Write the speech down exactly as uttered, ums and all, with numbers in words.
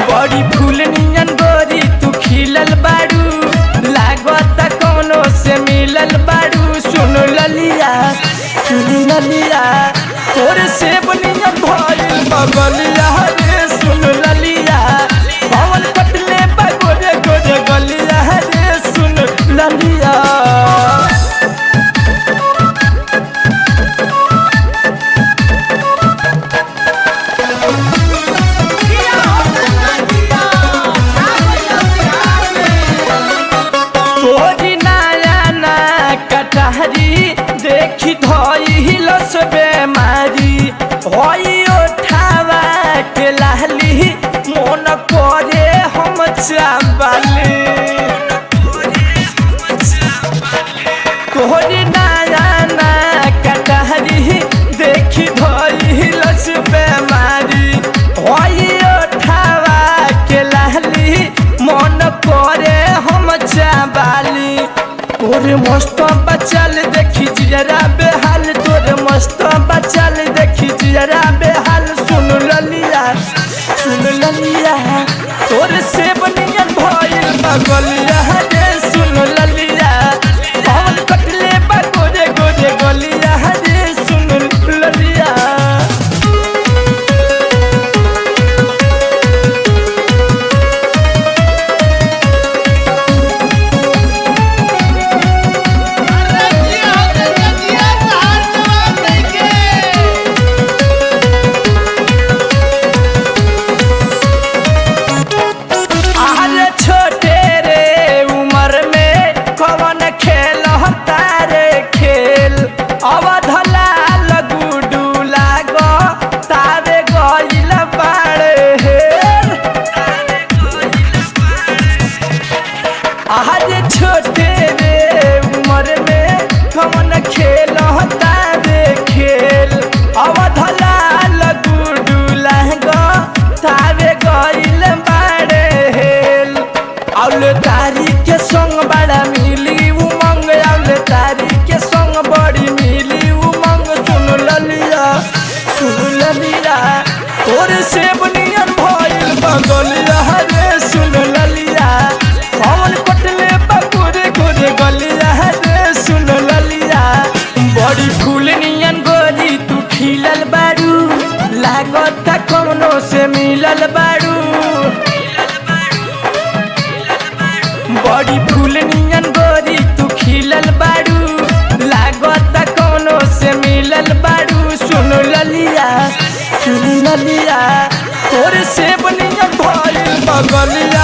बड़ी फूल नियन गोरी तू खिलल बाड़ू, लागत कोनो से मिलल बाड़ू। सुन ललिया सुन ललिया तोर से बनियन भइल बगलिया रे। सुन ललिया पवन कटले बा गोरे गोरे गलिया रे। सुन ललिया देखी धइल से बेमारी होई उठावा के लाली मन करे हम चावली। तोहरी नया ना कटहरी देखी धइल से बेमारी होई उठावा के लाली मन करे हम चावली। तोरे मस्त बचल देखी जियरा बेहाल, तोरे मस्त बचल देखी जियरा बेहाल। सुन ललिया सुन ललिया तोरे से बनियन भइल बगलिया रे। सुन ललिया पवन कटले बा गोरे गोरे गलिया रे। सुन ललिया छोटे रे उमर में कमन खेल तारे खेल। अवधला लगुडू लहंगा तारे गइल बाड़े हेल। औले तारी के संग बड़ा मिली उमंग, औले तारी के संग बड़ी मिली उमंग। सुन ललिया सुन ललिया तोर से बनियन भइल बगलिया रे। सुन ललिया पवन कटले बा गोरे गोरे गलिया रे। सुन ललिया बड़ी फूल नियन गोरी तू खिलल बाड़ू, लागत कोनो से मिलल बाड़ू। बड़ी फूल नियन गोरी तू खिलल बाड़ू, लागत कोनो से मिलल बाड़ू। सुन ललिया सुन ललिया तोर से बनियन भइल बगलिया